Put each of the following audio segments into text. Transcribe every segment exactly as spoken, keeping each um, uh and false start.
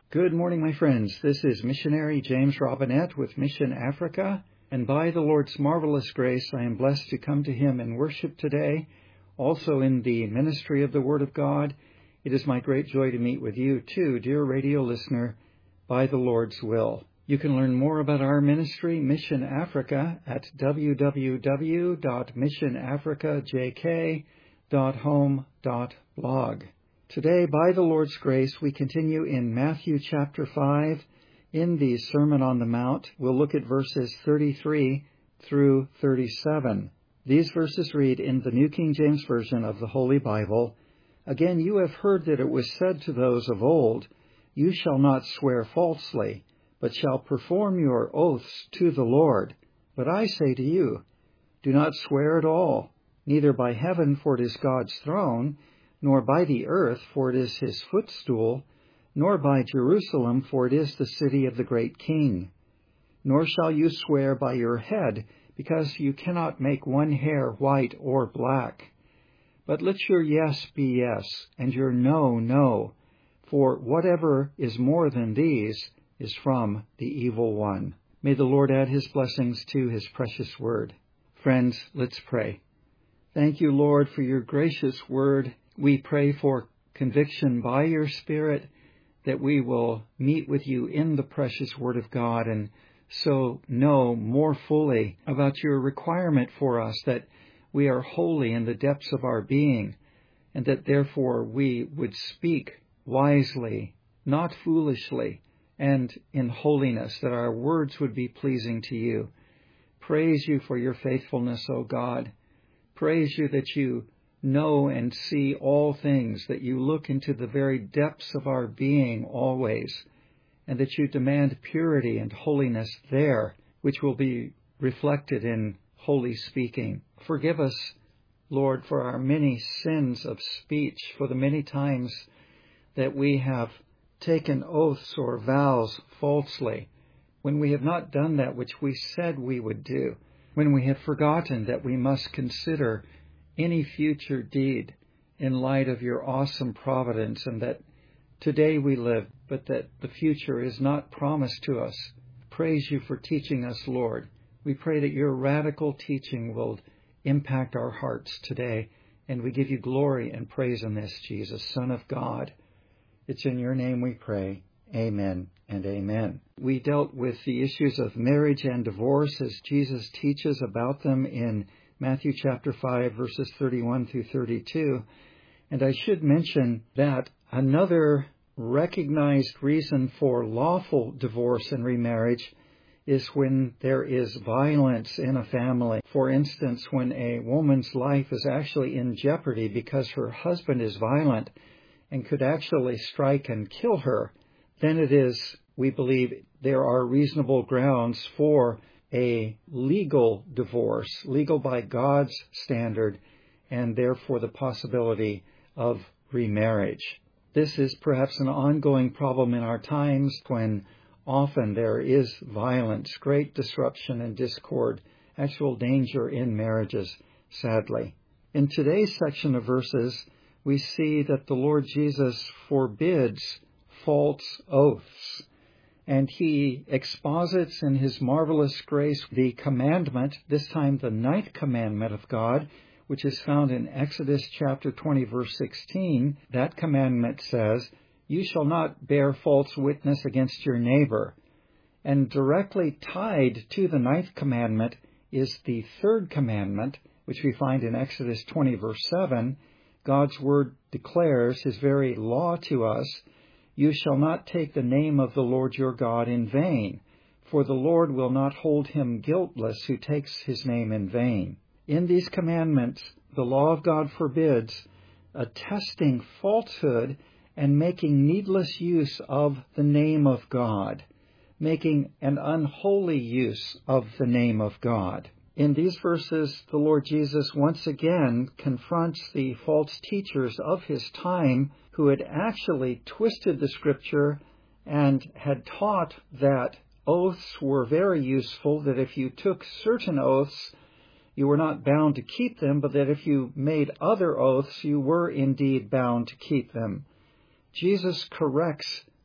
Good morning, my friends. This is missionary James Robinette with Mission Africa, and by the Lord's marvelous grace, I am blessed to come to Him in worship today, also in the ministry of the Word of God. It is my great joy to meet with you, too, dear radio listener, by the Lord's will. You can learn more about our ministry, Mission Africa, at w w w dot mission africa j k dot home dot blog. Today, by the Lord's grace, we continue in Matthew chapter five. In the Sermon on the Mount, we'll look at verses thirty-three through thirty-seven. These verses read in the New King James Version of the Holy Bible, "Again, you have heard that it was said to those of old, 'You shall not swear falsely, but shall perform your oaths to the Lord.' But I say to you, do not swear at all, neither by heaven, for it is God's throne, nor by the earth, for it is his footstool, nor by Jerusalem, for it is the city of the great King. Nor shall you swear by your head, because you cannot make one hair white or black. But let your yes be yes, and your no, no, for whatever is more than these is from the evil one." May the Lord add his blessings to his precious word. Friends, let's pray. Thank you, Lord, for your gracious word. We pray for conviction by your Spirit, that we will meet with you in the precious Word of God and so know more fully about your requirement for us, that we are holy in the depths of our being, and that therefore we would speak wisely, not foolishly, and in holiness, that our words would be pleasing to you. Praise you for your faithfulness, O God. Praise you that you know and see all things, that you look into the very depths of our being always, and that you demand purity and holiness there, which will be reflected in holy speaking. Forgive us, Lord, for our many sins of speech, for the many times that we have taken oaths or vows falsely, when we have not done that which we said we would do, when we have forgotten that we must consider any future deed in light of your awesome providence, and that today we live, but that the future is not promised to us. Praise you for teaching us, Lord. We pray that your radical teaching will impact our hearts today, and we give you glory and praise in this, Jesus, Son of God. It's in your name we pray. Amen and amen. We dealt with the issues of marriage and divorce as Jesus teaches about them in Matthew chapter five, verses thirty-one through thirty-two. And I should mention that another recognized reason for lawful divorce and remarriage is when there is violence in a family. For instance, when a woman's life is actually in jeopardy because her husband is violent and could actually strike and kill her, then it is, we believe, there are reasonable grounds for a legal divorce, legal by God's standard, and therefore the possibility of remarriage. This is perhaps an ongoing problem in our times, when often there is violence, great disruption and discord, actual danger in marriages, sadly. In today's section of verses, we see that the Lord Jesus forbids false oaths. And he exposits in his marvelous grace the commandment, this time the ninth commandment of God, which is found in Exodus chapter twenty, verse sixteen. That commandment says, "You shall not bear false witness against your neighbor." And directly tied to the ninth commandment is the third commandment, which we find in Exodus twenty, verse seven. God's word declares his very law to us, "You shall not take the name of the Lord your God in vain, for the Lord will not hold him guiltless who takes his name in vain." In these commandments, the law of God forbids attesting falsehood and making needless use of the name of God, making an unholy use of the name of God. In these verses, the Lord Jesus once again confronts the false teachers of his time who had actually twisted the Scripture and had taught that oaths were very useful, that if you took certain oaths, you were not bound to keep them, but that if you made other oaths, you were indeed bound to keep them. Jesus corrects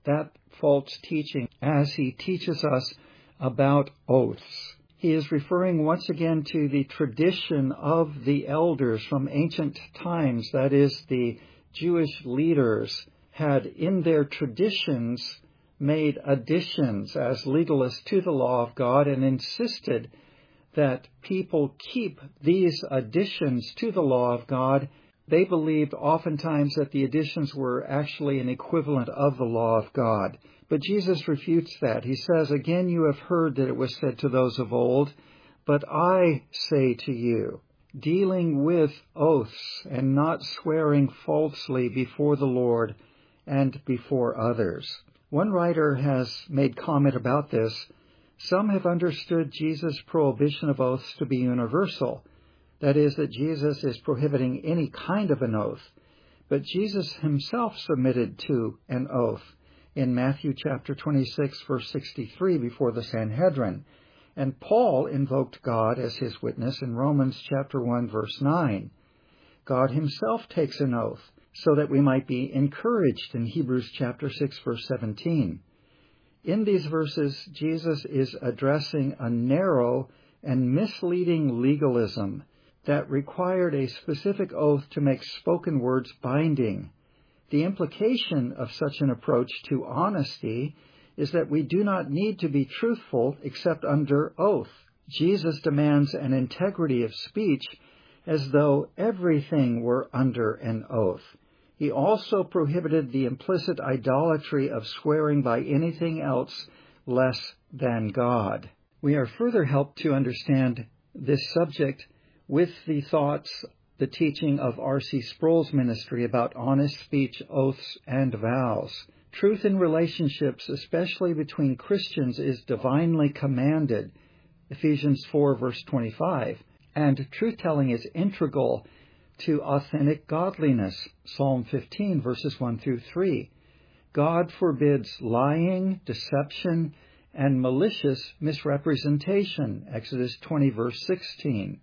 that false teaching as he teaches us about oaths. He is referring once again to the tradition of the elders from ancient times, that is, the Jewish leaders had in their traditions made additions as legalists to the law of God and insisted that people keep these additions to the law of God. They believed oftentimes that the additions were actually an equivalent of the law of God. But Jesus refutes that. He says, "Again, you have heard that it was said to those of old, but I say to you," dealing with oaths and not swearing falsely before the Lord and before others. One writer has made comment about this. Some have understood Jesus' prohibition of oaths to be universal. That is, that Jesus is prohibiting any kind of an oath. But Jesus himself submitted to an oath in Matthew chapter twenty-six, verse sixty-three, before the Sanhedrin. And Paul invoked God as his witness in Romans chapter one, verse nine. God himself takes an oath so that we might be encouraged in Hebrews chapter six, verse seventeen. In these verses, Jesus is addressing a narrow and misleading legalism that required a specific oath to make spoken words binding. The implication of such an approach to honesty is that we do not need to be truthful except under oath. Jesus demands an integrity of speech as though everything were under an oath. He also prohibited the implicit idolatry of swearing by anything else less than God. We are further helped to understand this subject with the thoughts, the teaching of R C Sproul's ministry about honest speech, oaths, and vows. Truth in relationships, especially between Christians, is divinely commanded, Ephesians four, verse twenty-five, and truth-telling is integral to authentic godliness, Psalm fifteen, verses one through three. God forbids lying, deception, and malicious misrepresentation, Exodus twenty, verse sixteen.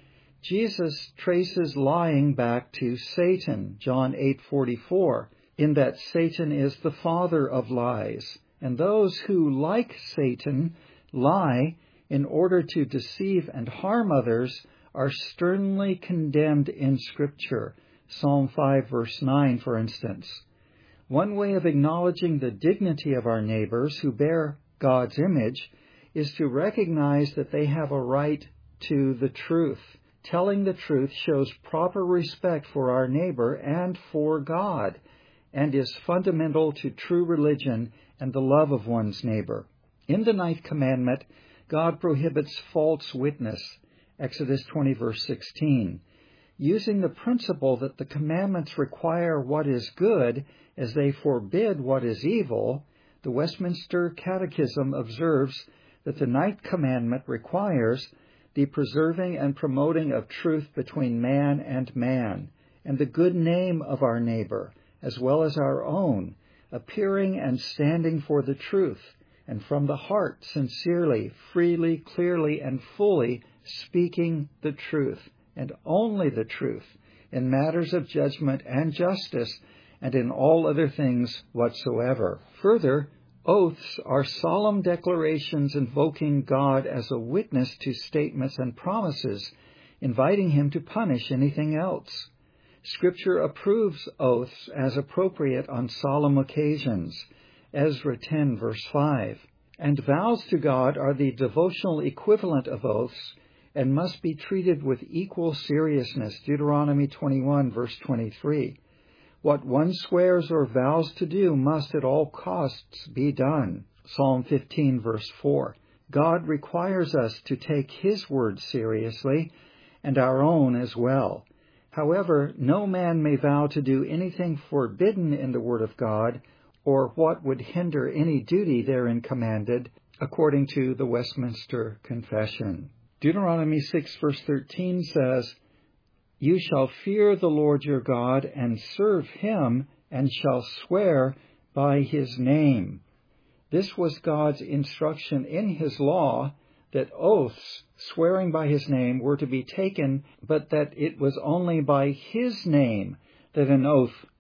Jesus traces lying back to Satan, John eight forty-four, in that Satan is the father of lies, and those who, like Satan, lie in order to deceive and harm others are sternly condemned in Scripture, Psalm five, verse nine, for instance. One way of acknowledging the dignity of our neighbors who bear God's image is to recognize that they have a right to the truth. Telling the truth shows proper respect for our neighbor and for God, and is fundamental to true religion and the love of one's neighbor. In the ninth commandment, God prohibits false witness, Exodus twenty, verse sixteen. Using the principle that the commandments require what is good as they forbid what is evil, the Westminster Catechism observes that the ninth commandment requires the preserving and promoting of truth between man and man, and the good name of our neighbor, as well as our own, appearing and standing for the truth, and from the heart, sincerely, freely, clearly, and fully speaking the truth, and only the truth, in matters of judgment and justice, and in all other things whatsoever. Further, oaths are solemn declarations invoking God as a witness to statements and promises, inviting him to punish anything else. Scripture approves oaths as appropriate on solemn occasions, Ezra ten, verse five. And vows to God are the devotional equivalent of oaths and must be treated with equal seriousness, Deuteronomy twenty-one, verse twenty-three. What one swears or vows to do must at all costs be done, Psalm fifteen, verse four. God requires us to take his word seriously, and our own as well. However, no man may vow to do anything forbidden in the word of God, or what would hinder any duty therein commanded, according to the Westminster Confession. Deuteronomy six, verse thirteen says, "You shall fear the Lord your God, and serve him, and shall swear by his name." This was God's instruction in his law, that oaths, swearing by his name, were to be taken, but that it was only by his name that an oath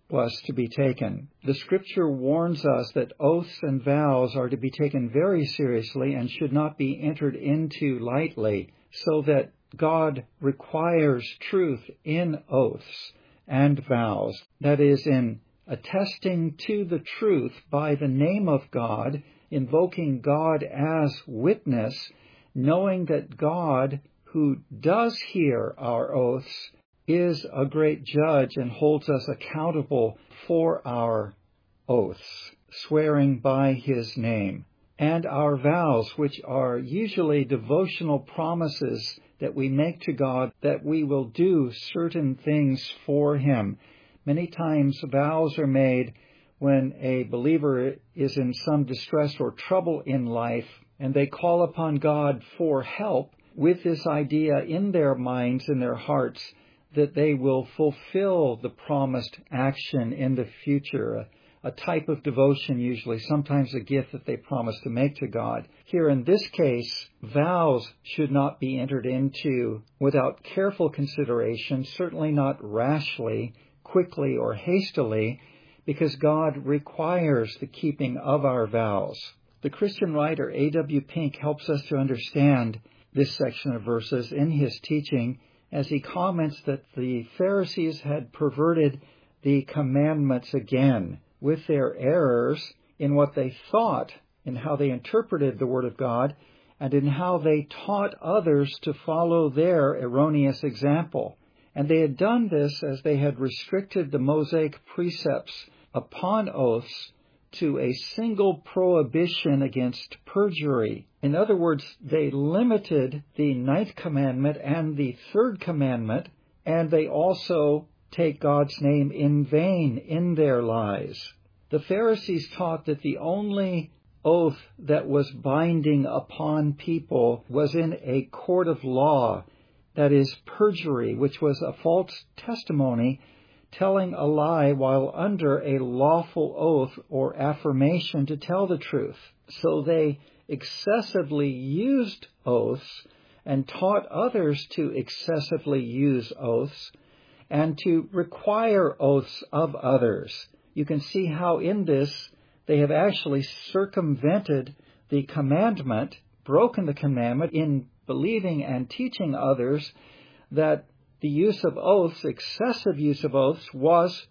was to be taken. The Scripture warns us that oaths and vows are to be taken very seriously and should not be entered into lightly, so that God requires truth in oaths and vows. That is, in attesting to the truth by the name of God, invoking God as witness, knowing that God, who does hear our oaths, is a great judge and holds us accountable for our oaths, swearing by his name, and our vows, which are usually devotional promises that we make to God that we will do certain things for him. Many times vows are made when a believer is in some distress or trouble in life, and they call upon God for help with this idea in their minds and their hearts that they will fulfill the promised action in the future, a, a type of devotion usually, sometimes a gift that they promise to make to God. Here in this case, vows should not be entered into without careful consideration, certainly not rashly, quickly, or hastily, because God requires the keeping of our vows. The Christian writer A W Pink helps us to understand this section of verses in his teaching as he comments that the Pharisees had perverted the commandments again with their errors in what they thought, in how they interpreted the Word of God, and in how they taught others to follow their erroneous example. And they had done this as they had restricted the Mosaic precepts upon oaths to a single prohibition against perjury. In other words, they limited the ninth commandment and the third commandment, and they also take God's name in vain in their lies. The Pharisees taught that the only oath that was binding upon people was in a court of law, that is, perjury, which was a false testimony telling a lie while under a lawful oath or affirmation to tell the truth. So they excessively used oaths and taught others to excessively use oaths and to require oaths of others. You can see how in this they have actually circumvented the commandment, broken the commandment in believing and teaching others that the use of oaths, excessive use of oaths, was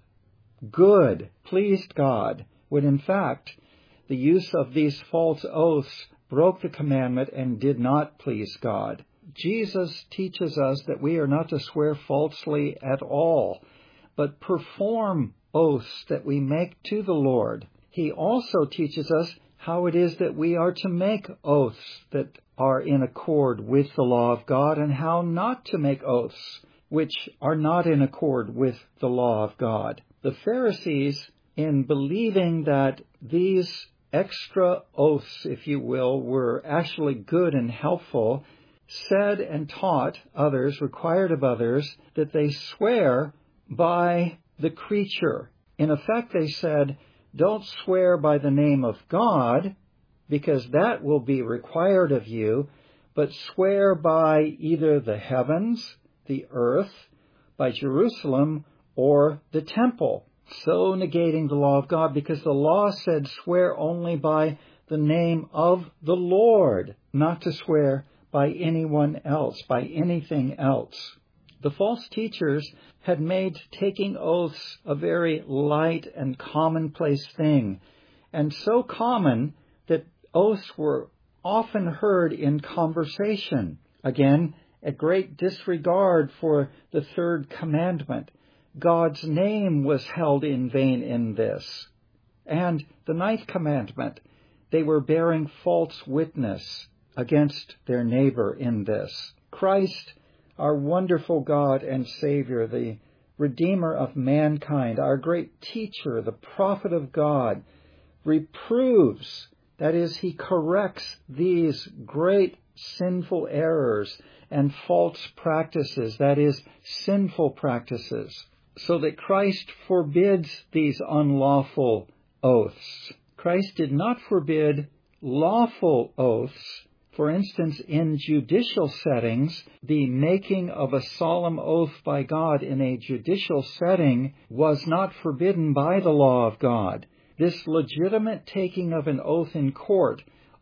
good, pleased God, when in fact the use of these false oaths broke the commandment and did not please God. Jesus teaches us that we are not to swear falsely at all, but perform oaths that we make to the Lord. He also teaches us how it is that we are to make oaths that are in accord with the law of God and how not to make oaths which are not in accord with the law of God. The Pharisees, in believing that these extra oaths, if you will, were actually good and helpful, said and taught others, required of others, that they swear by the creature. In effect, they said, don't swear by the name of God, because that will be required of you, but swear by either the heavens, the earth, by Jerusalem, or the temple. So negating the law of God, because the law said swear only by the name of the Lord, not to swear by anyone else, by anything else. The false teachers had made taking oaths a very light and commonplace thing, and so common that oaths were often heard in conversation. Again, a great disregard for the third commandment. God's name was held in vain in this. And the ninth commandment, they were bearing false witness against their neighbor in this. Christ, our wonderful God and Savior, the Redeemer of mankind, our great teacher, the prophet of God, reproves, that is, he corrects these great sinful errors and false practices, that is, sinful practices, so that Christ forbids these unlawful oaths. Christ did not forbid lawful oaths For instance, in judicial settings, the making of a solemn oath by God in a judicial setting was not forbidden by the law of God. This legitimate taking of an oath in court,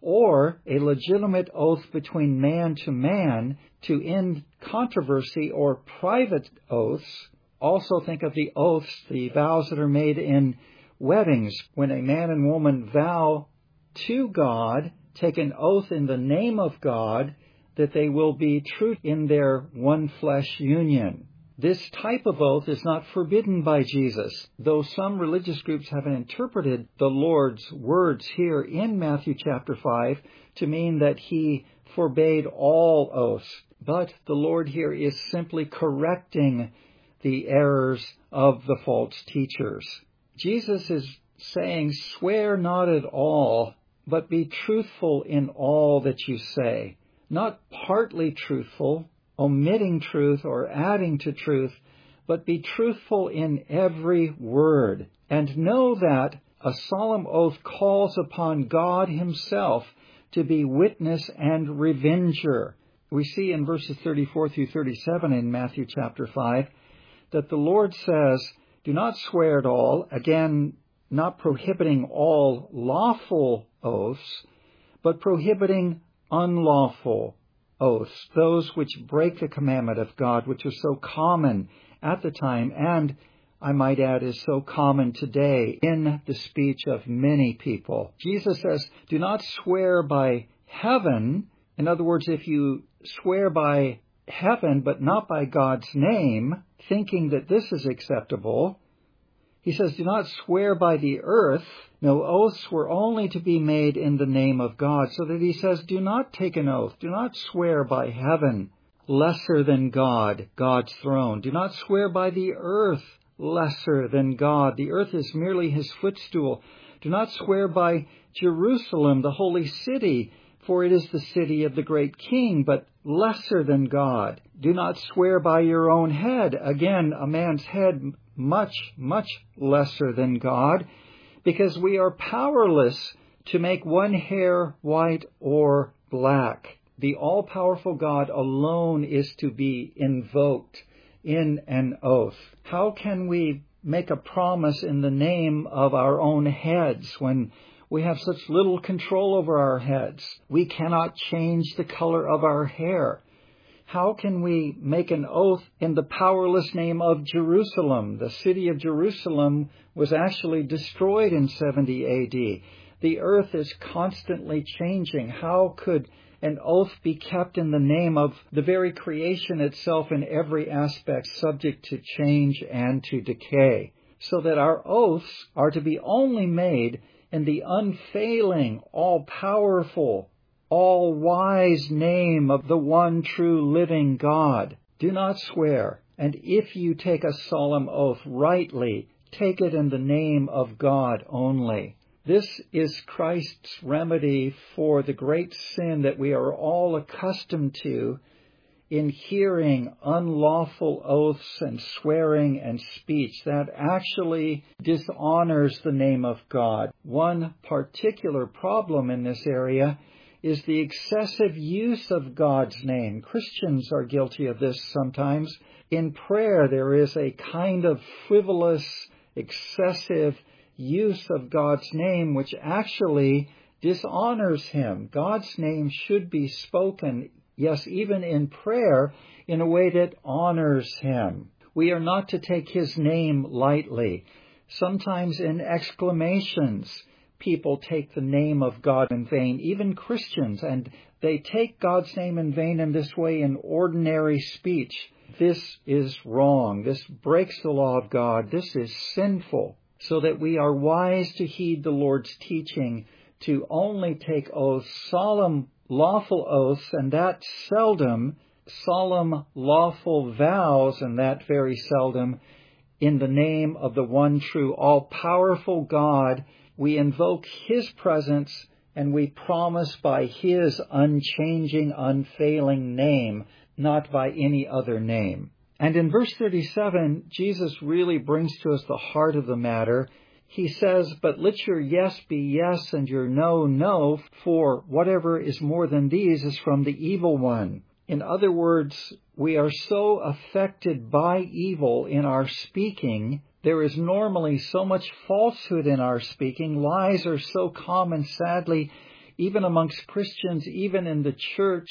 or a legitimate oath between man to man to end controversy or private oaths. Also think of the oaths, the vows that are made in weddings, when a man and woman vow to God, take an oath in the name of God, that they will be true in their one flesh union. This type of oath is not forbidden by Jesus, though some religious groups have interpreted the Lord's words here in Matthew chapter five to mean that he forbade all oaths. But the Lord here is simply correcting the errors of the false teachers. Jesus is saying, swear not at all, but be truthful in all that you say. Not partly truthful, omitting truth or adding to truth, but be truthful in every word. And know that a solemn oath calls upon God himself to be witness and revenger. We see in verses thirty-four through thirty-seven in Matthew chapter five that the Lord says, do not swear at all, again, not prohibiting all lawful oaths, but prohibiting unlawful oaths, those which break the commandment of God, which was so common at the time, and I might add is so common today in the speech of many people. Jesus says, do not swear by heaven. In other words, if you swear by heaven but not by God's name, thinking that this is acceptable, he says, do not swear by the earth. No, oaths were only to be made in the name of God, so that he says, do not take an oath. Do not swear by heaven, lesser than God, God's throne. Do not swear by the earth, lesser than God. The earth is merely his footstool. Do not swear by Jerusalem, the holy city, for it is the city of the great king, but lesser than God. Do not swear by your own head. Again, a man's head much, much lesser than God, because we are powerless to make one hair white or black. The all-powerful God alone is to be invoked in an oath. How can we make a promise in the name of our own heads when we have such little control over our heads? We cannot change the color of our hair. How can we make an oath in the powerless name of Jerusalem? The city of Jerusalem was actually destroyed in seventy A D. The earth is constantly changing. How could an oath be kept in the name of the very creation itself in every aspect subject to change and to decay? So that our oaths are to be only made in the unfailing, all-powerful, all-wise name of the one true living God. Do not swear, and if you take a solemn oath rightly, take it in the name of God only. This is Christ's remedy for the great sin that we are all accustomed to in hearing unlawful oaths and swearing and speech that actually dishonors the name of God. One particular problem in this area is the excessive use of God's name. Christians are guilty of this sometimes. In prayer, there is a kind of frivolous, excessive use of God's name which actually dishonors him. God's name should be spoken, yes, even in prayer, in a way that honors him. We are not to take his name lightly. Sometimes in exclamations, people take the name of God in vain, even Christians, and they take God's name in vain in this way in ordinary speech. This is wrong. This breaks the law of God. This is sinful. So that we are wise to heed the Lord's teaching to only take oaths, solemn, lawful oaths, and that seldom, solemn, lawful vows, and that very seldom, in the name of the one true, all-powerful God. We invoke his presence and we promise by his unchanging, unfailing name, not by any other name. And in verse thirty-seven, Jesus really brings to us the heart of the matter. he says, but let your yes be yes and your no, no, for whatever is more than these is from the evil one. In other words, we are so affected by evil in our speaking. There is normally so much falsehood in our speaking. Lies are so common, sadly, even amongst Christians, even in the church.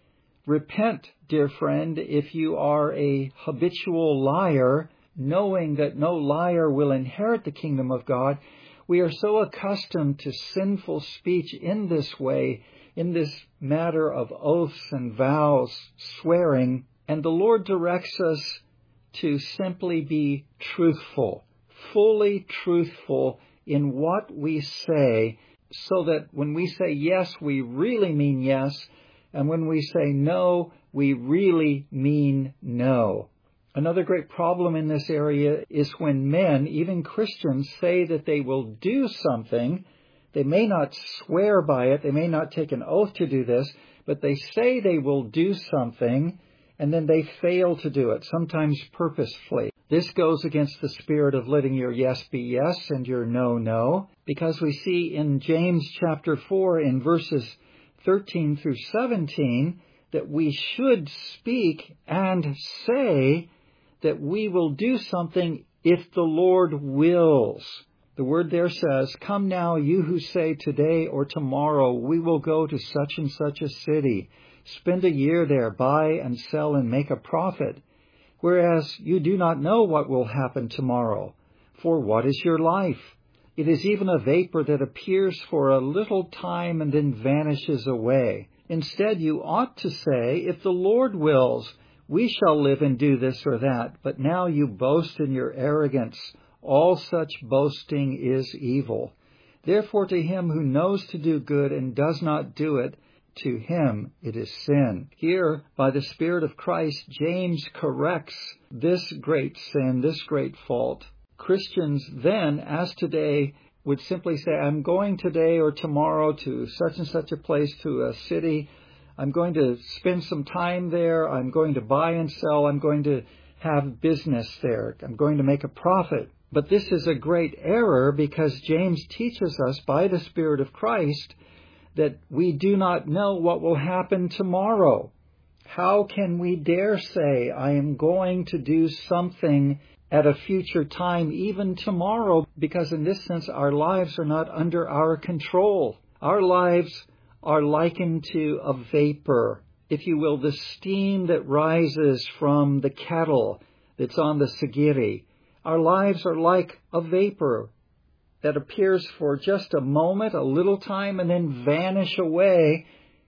Repent, dear friend, if you are a habitual liar, knowing that no liar will inherit the kingdom of God. We are so accustomed to sinful speech in this way, in this matter of oaths and vows, swearing, and the Lord directs us to simply be truthful, fully truthful in what we say, so that when we say yes, we really mean yes, and when we say no, we really mean no. Another great problem in this area is when men, even Christians, say that they will do something. They may not swear by it, they may not take an oath to do this, but they say they will do something, and then they fail to do it, sometimes purposefully. This goes against the spirit of letting your yes be yes and your no, no, because we see in James chapter four in verses thirteen through seventeen that we should speak and say that we will do something if the Lord wills. The word there says, come now, you who say today or tomorrow, we will go to such and such a city, spend a year there, buy and sell and make a profit. Whereas you do not know what will happen tomorrow. For what is your life? It is even a vapor that appears for a little time and then vanishes away. Instead, you ought to say, if the Lord wills, we shall live and do this or that. But now you boast in your arrogance. All such boasting is evil. Therefore, to him who knows to do good and does not do it, to him it is sin. Here, by the Spirit of Christ, James corrects this great sin, this great fault. Christians then, as today, would simply say, I'm going today or tomorrow to such and such a place, to a city. I'm going to spend some time there. I'm going to buy and sell. I'm going to have business there. I'm going to make a profit. But this is a great error, because James teaches us by the Spirit of Christ that we do not know what will happen tomorrow. How can we dare say, I am going to do something at a future time, even tomorrow? Because in this sense, our lives are not under our control. Our lives are likened to a vapor, if you will, the steam that rises from the kettle that's on the sagiri. Our lives are like a vapor that appears for just a moment, a little time, and then vanish away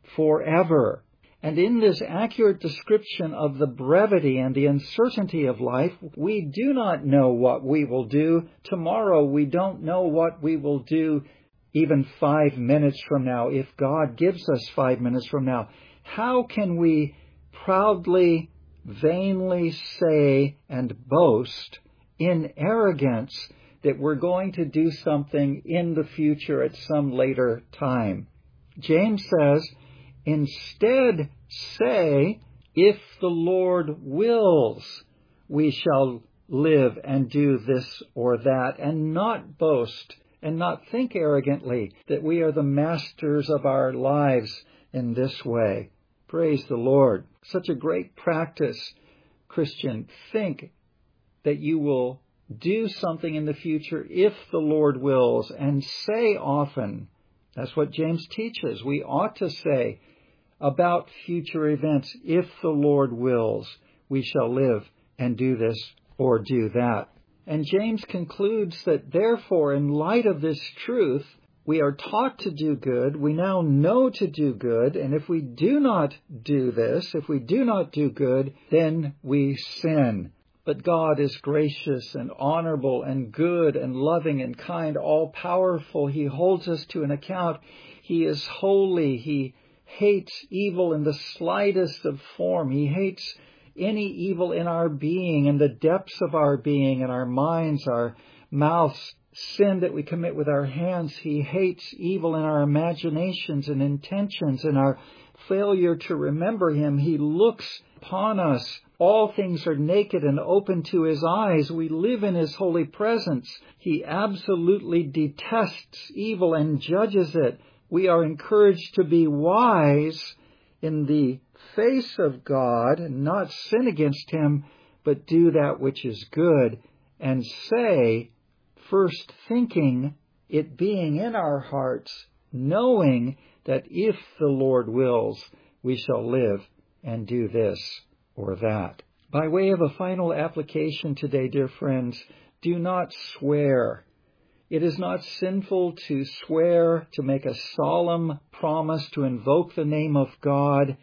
forever. And in this accurate description of the brevity and the uncertainty of life, we do not know what we will do tomorrow. We don't know what we will do even five minutes from now, if God gives us five minutes from now. How can we proudly, vainly say and boast in arrogance that we're going to do something in the future at some later time? James says, instead say, if the Lord wills, we shall live and do this or that, and not boast and not think arrogantly that we are the masters of our lives in this way. Praise the Lord. Such a great practice, Christian. Think that you will do something in the future if the Lord wills, and say often. That's what James teaches. We ought to say about future events, if the Lord wills, we shall live and do this or do that. And James concludes that therefore, in light of this truth, we are taught to do good. We now know to do good. And if we do not do this, if we do not do good, then we sin. But God is gracious and honorable and good and loving and kind, all-powerful. He holds us to an account. He is holy. He hates evil in the slightest of form. He hates any evil in our being, in the depths of our being, in our minds, our mouths, sin that we commit with our hands. He hates evil in our imaginations and intentions and our failure to remember Him. He looks upon us all things are naked and open to His eyes. We live in His holy presence. He absolutely detests evil and judges it. We are encouraged to be wise in the face of God and not sin against Him, but do that which is good and say, first thinking it being in our hearts, knowing that if the Lord wills, we shall live and do this or that. By way of a final application today, dear friends, do not swear. It is not sinful to swear, to make a solemn promise, to invoke the name of God.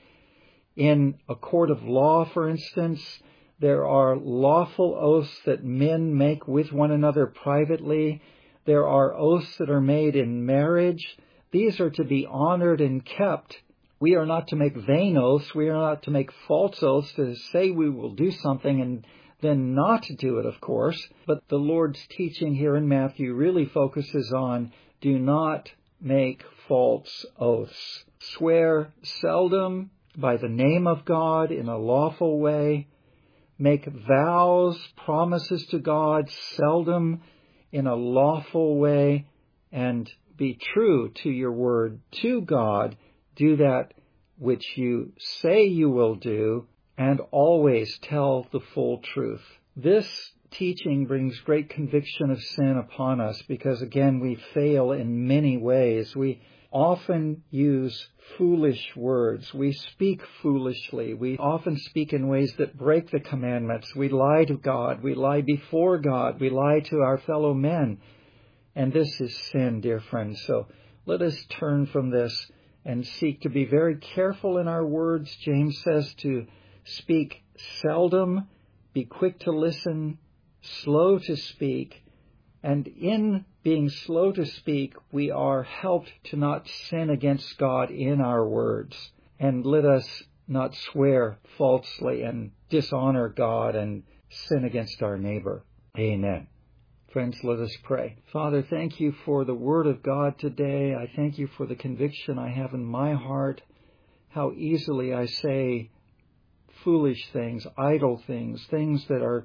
In a court of law, for instance, there are lawful oaths that men make with one another privately. There are oaths that are made in marriage. These are to be honored and kept. We are not to make vain oaths. We are not to make false oaths to say we will do something and then not do it, of course. But the Lord's teaching here in Matthew really focuses on do not make false oaths. Swear seldom by the name of God in a lawful way. Make vows, promises to God seldom in a lawful way. And be true to your word to God. Do that which you say you will do, and always tell the full truth. This teaching brings great conviction of sin upon us because, again, we fail in many ways. We often use foolish words. We speak foolishly. We often speak in ways that break the commandments. We lie to God. We lie before God. We lie to our fellow men. And this is sin, dear friends. So let us turn from this and seek to be very careful in our words. James says to speak seldom, be quick to listen, slow to speak. And in being slow to speak, we are helped to not sin against God in our words. And let us not swear falsely and dishonor God and sin against our neighbor. Amen. Friends, let us pray. Father, thank you for the Word of God today. I thank you for the conviction I have in my heart, how easily I say foolish things, idle things, things that are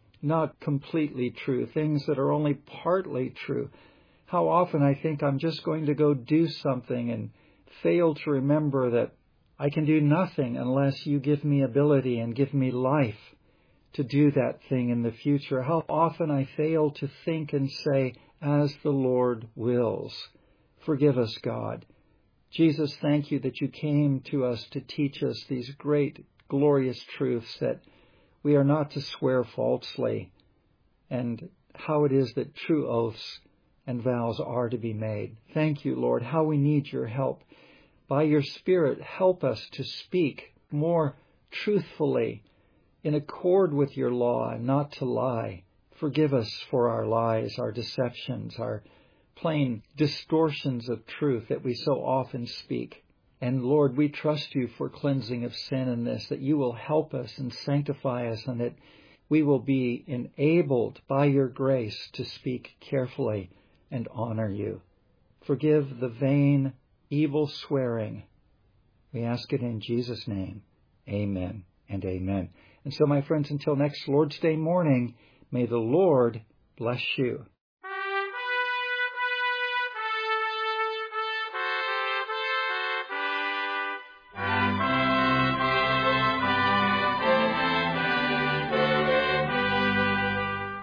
not completely true, things that are only partly true. How often I think I'm just going to go do something and fail to remember that I can do nothing unless you give me ability and give me life to do that thing in the future. How often I fail to think and say, as the Lord wills. Forgive us, God. Jesus, thank you that you came to us to teach us these great, glorious truths, that we are not to swear falsely, and how it is that true oaths and vows are to be made. Thank you, Lord, how we need your help. By your Spirit, help us to speak more truthfully, in accord with your law, and not to lie. Forgive us for our lies, our deceptions, our plain distortions of truth that we so often speak. And Lord, we trust you for cleansing of sin in this, that you will help us and sanctify us, and that we will be enabled by your grace to speak carefully and honor you. Forgive the vain, evil swearing. We ask it in Jesus' name. Amen and amen. And so, my friends, until next Lord's Day morning, may the Lord bless you.